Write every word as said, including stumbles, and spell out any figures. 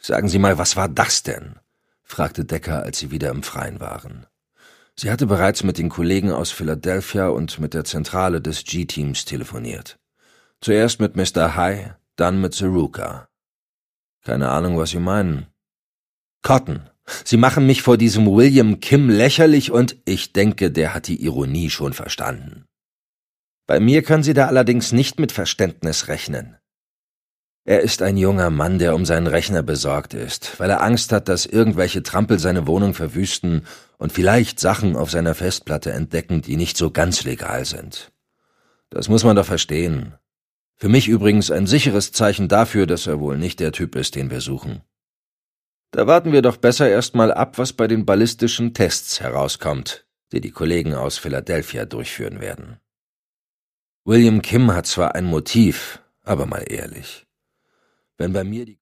»Sagen Sie mal, was war das denn?« fragte Decker, als sie wieder im Freien waren. Sie hatte bereits mit den Kollegen aus Philadelphia und mit der Zentrale des G-Teams telefoniert. Zuerst mit Mister High, dann mit Zeruka. »Keine Ahnung, was Sie meinen.« »Cotton, Sie machen mich vor diesem William Kim lächerlich und ich denke, der hat die Ironie schon verstanden. Bei mir können Sie da allerdings nicht mit Verständnis rechnen. Er ist ein junger Mann, der um seinen Rechner besorgt ist, weil er Angst hat, dass irgendwelche Trampel seine Wohnung verwüsten und vielleicht Sachen auf seiner Festplatte entdecken, die nicht so ganz legal sind. Das muss man doch verstehen. Für mich übrigens ein sicheres Zeichen dafür, dass er wohl nicht der Typ ist, den wir suchen. Da warten wir doch besser erst mal ab, was bei den ballistischen Tests herauskommt, die die Kollegen aus Philadelphia durchführen werden. William Kim hat zwar ein Motiv, aber mal ehrlich. Wenn bei mir die